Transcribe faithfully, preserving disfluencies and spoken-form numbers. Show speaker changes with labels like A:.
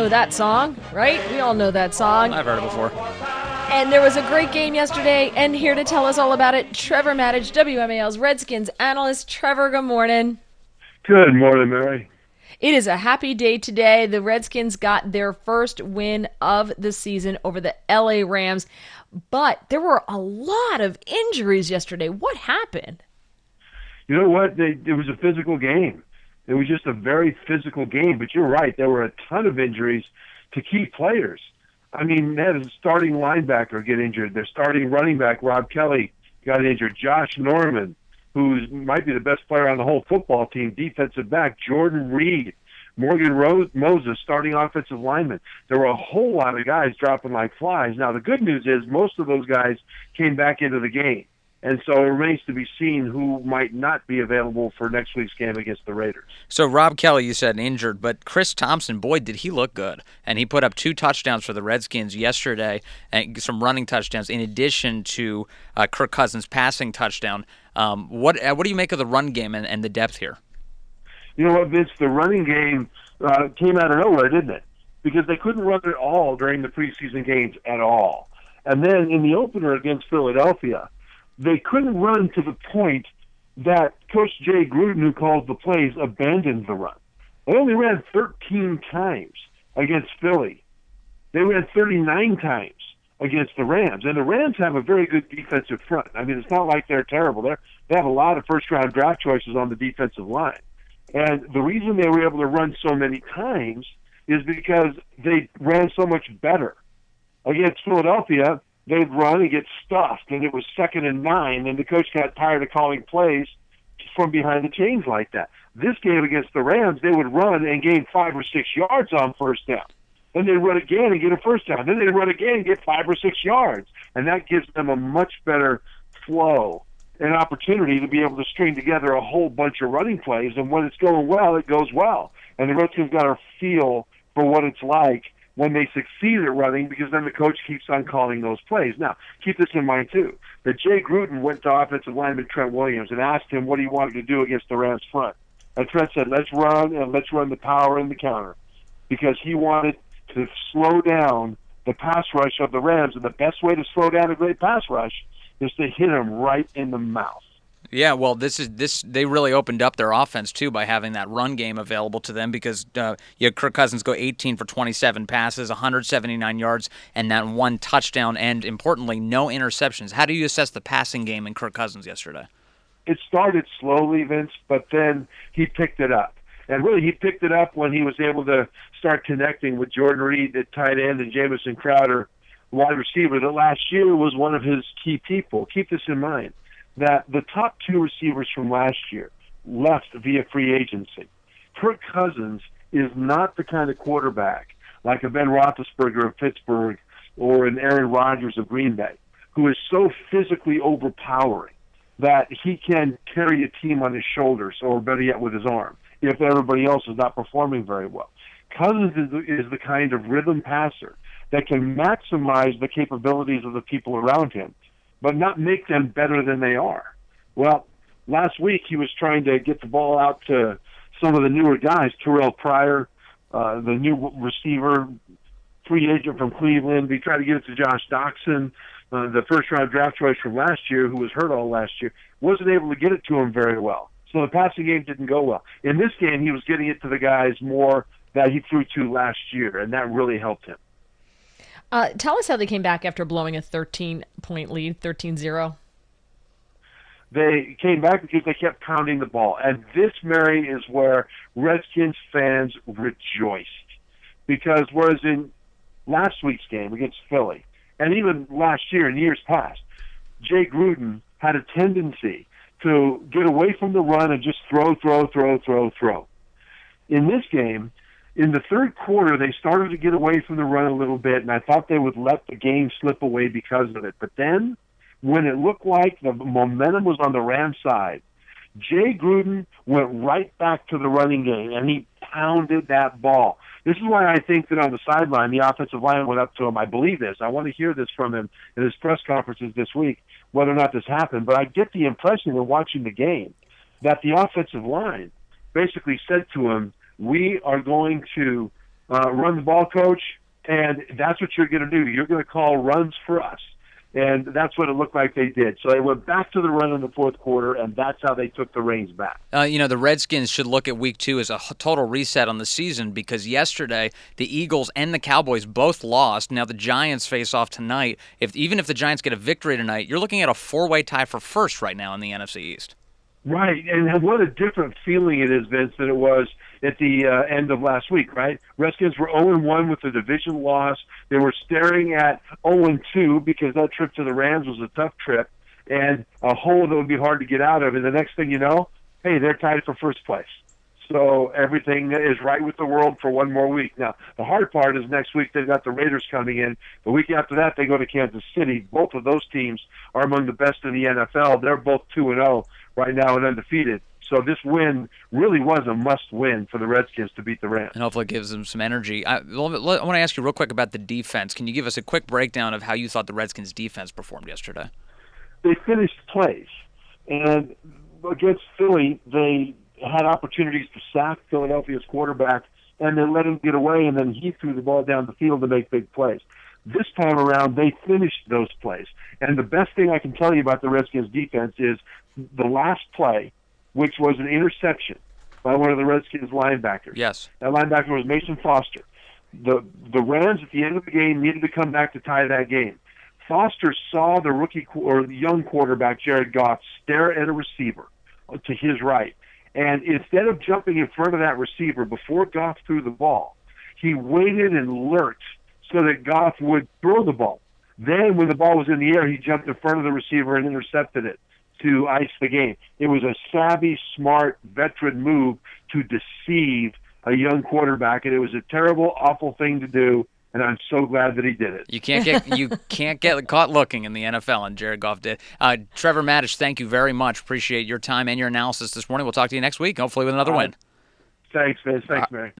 A: know that song, right? We all know that song.
B: I've heard it before.
A: And there was a great game yesterday, and here to tell us all about it, Trevor Maddich, W M A L's Redskins analyst. Trevor, good morning.
C: Good morning, Mary.
A: It is a happy day today. The Redskins got their first win of the season over the L A Rams, but there were a lot of injuries yesterday. What happened?
C: You know what? They, it was a physical game. It was just a very physical game, but you're right. There were a ton of injuries to key players. I mean, they had a starting linebacker get injured. Their starting running back, Rob Kelly, got injured. Josh Norman, who might be the best player on the whole football team, defensive back. Jordan Reed, Morgan Rose, Moses, starting offensive lineman. There were a whole lot of guys dropping like flies. Now, the good news is most of those guys came back into the game. And so it remains to be seen who might not be available for next week's game against the Raiders.
B: So Rob Kelly, you said injured, but Chris Thompson, boy, did he look good. And he put up two touchdowns for the Redskins yesterday, and some running touchdowns, in addition to uh, Kirk Cousins' passing touchdown. Um, what uh, what do you make of the run game and, and the depth here?
C: You know what, Vince? The running game uh, came out of nowhere, didn't it? Because they couldn't run it all during the preseason games at all. And then in the opener against Philadelphia, they couldn't run to the point that Coach Jay Gruden, who calls the plays, abandoned the run. They only ran thirteen times against Philly. They ran thirty-nine times against the Rams. And the Rams have a very good defensive front. I mean, it's not like they're terrible. They're, they have a lot of first-round draft choices on the defensive line. And the reason they were able to run so many times is because they ran so much better. Against Philadelphia, they'd run and get stuffed, and it was second and nine, and the coach got tired of calling plays from behind the chains like that. This game against the Rams, they would run and gain five or six yards on first down. Then they'd run again and get a first down. Then they'd run again and get five or six yards. And that gives them a much better flow and opportunity to be able to string together a whole bunch of running plays. And when it's going well, it goes well. And the Redskins got a feel for what it's like when they succeed at running, because then the coach keeps on calling those plays. Now, keep this in mind, too, that Jay Gruden went to offensive lineman Trent Williams and asked him what he wanted to do against the Rams front. And Trent said, let's run, and let's run the power and the counter, because he wanted to slow down the pass rush of the Rams, and the best way to slow down a great pass rush is to hit him right in the mouth.
B: Yeah, well, this is this. They really opened up their offense too by having that run game available to them, because uh, you had Kirk Cousins go eighteen for twenty-seven passes, one hundred seventy-nine yards, and that one touchdown, and importantly, no interceptions. How do you assess the passing game in Kirk Cousins yesterday?
C: It started slowly, Vince, but then he picked it up. And really, he picked it up when he was able to start connecting with Jordan Reed at tight end and Jamison Crowder, wide receiver, that last year was one of his key people. Keep this in mind, that the top two receivers from last year left via free agency. Kirk Cousins is not the kind of quarterback like a Ben Roethlisberger of Pittsburgh or an Aaron Rodgers of Green Bay, who is so physically overpowering that he can carry a team on his shoulders, or better yet, with his arm, if everybody else is not performing very well. Cousins is the, is the kind of rhythm passer that can maximize the capabilities of the people around him, but not make them better than they are. Well, last week he was trying to get the ball out to some of the newer guys, Terrell Pryor, uh, the new receiver, free agent from Cleveland. He tried to get it to Josh Doxson, uh, the first-round draft choice from last year, who was hurt all last year. Wasn't able to get it to him very well. So the passing game didn't go well. In this game, he was getting it to the guys more that he threw to last year, and that really helped him.
A: Uh, tell us how they came back after blowing a thirteen-point lead, thirteen zero.
C: They came back because they kept pounding the ball. And this, Mary, is where Redskins fans rejoiced. Because whereas in last week's game against Philly, and even last year and years past, Jay Gruden had a tendency to get away from the run and just throw, throw, throw, throw, throw. In this game, in the third quarter, they started to get away from the run a little bit, and I thought they would let the game slip away because of it. But then, when it looked like the momentum was on the Rams side, Jay Gruden went right back to the running game, and he pounded that ball. This is why I think that on the sideline, the offensive line went up to him. I believe this. I want to hear this from him in his press conferences this week, whether or not this happened. But I get the impression in watching the game that the offensive line basically said to him, we are going to uh, run the ball coach, and that's what you're going to do. You're going to call runs for us. And that's what it looked like they did. So they went back to the run in the fourth quarter, and that's how they took the reins back.
B: Uh, you know, the Redskins should look at week two as a total reset on the season because yesterday the Eagles and the Cowboys both lost. Now the Giants face off tonight. If Even if the Giants get a victory tonight, you're looking at a four-way tie for first right now in the N F C East.
C: Right, and what a different feeling it is, Vince, than it was at the uh, end of last week, right? Redskins were oh and one with the division loss. They were staring at oh and two because that trip to the Rams was a tough trip and a hole that would be hard to get out of. And the next thing you know, hey, they're tied for first place. So everything is right with the world for one more week. Now, the hard part is next week they've got the Raiders coming in. The week after that, they go to Kansas City. Both of those teams are among the best in the N F L. They're both two and oh right now and undefeated. So this win really was a must-win for the Redskins to beat the Rams.
B: And hopefully it gives them some energy. I, I want to ask you real quick about the defense. Can you give us a quick breakdown of how you thought the Redskins' defense performed yesterday?
C: They finished plays. And against Philly, they had opportunities to sack Philadelphia's quarterback, and then let him get away, and then he threw the ball down the field to make big plays. This time around, they finished those plays. And the best thing I can tell you about the Redskins' defense is the last play, which was an interception by one of the Redskins linebackers.
B: Yes.
C: That linebacker was Mason Foster. The the Rams at the end of the game needed to come back to tie that game. Foster saw the rookie or the young quarterback, Jared Goff, stare at a receiver to his right. And instead of jumping in front of that receiver before Goff threw the ball, he waited and lurched so that Goff would throw the ball. Then when the ball was in the air, he jumped in front of the receiver and intercepted it to ice the game. It was a savvy, smart, veteran move to deceive a young quarterback, and it was a terrible, awful thing to do, and I'm so glad that he did it.
B: You can't get you can't get caught looking in the N F L, and Jared Goff did. Uh, Trevor Matich, thank you very much. Appreciate your time and your analysis this morning. We'll talk to you next week, hopefully with another uh, win.
C: Thanks, Vince. Thanks, Mary.